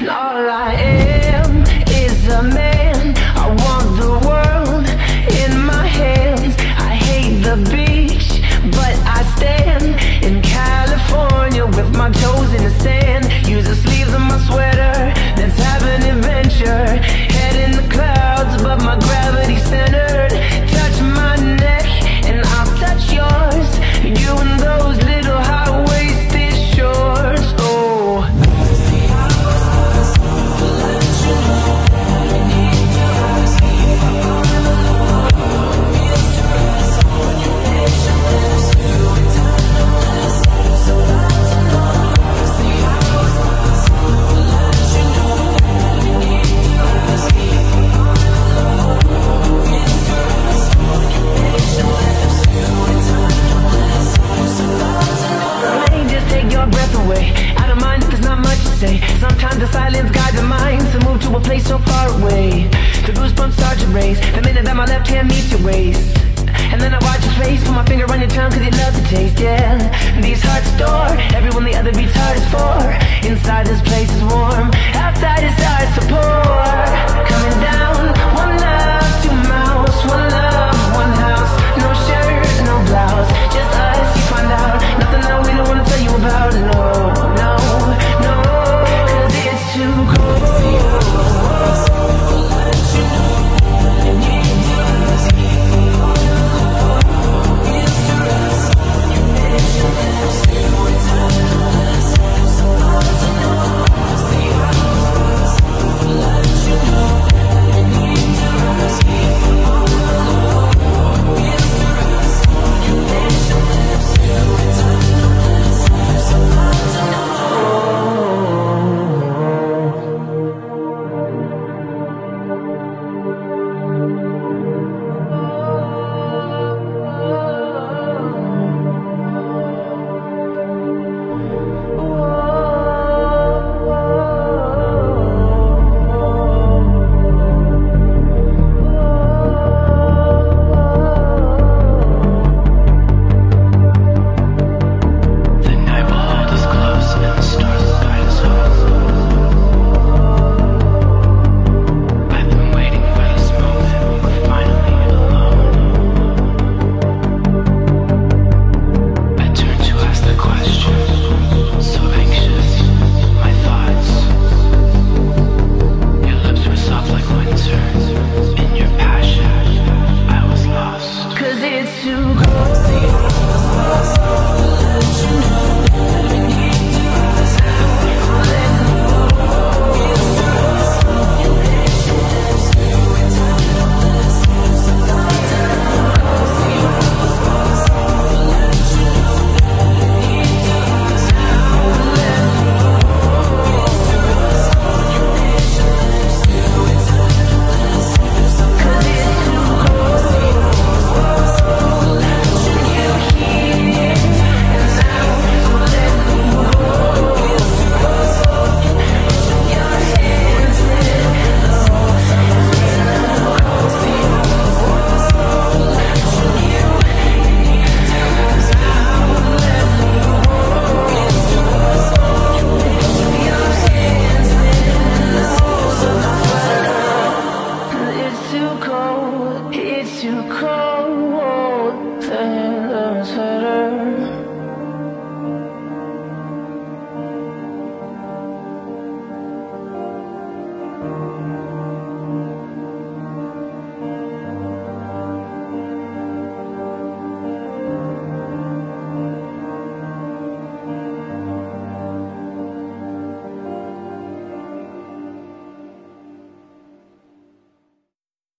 All I am is a man. I want the world in my hands. I hate the beach, but I stand in California with my toes in the sand. Use the sleeves of my sweater, let's have an adventure. Head in the clouds, but my gravity's centered. Touch my neck and I'll touch yours. You and those little high-waisted shorts. Oh, sometimes the silence guides the mind to move to a place so far away. The goosebumps start to raise the minute that my left hand meets your waist. And then I watch your face, put my finger on your tongue cause you love the taste, yeah. These hearts adore everyone the other beats hard is for. Inside this place is warm,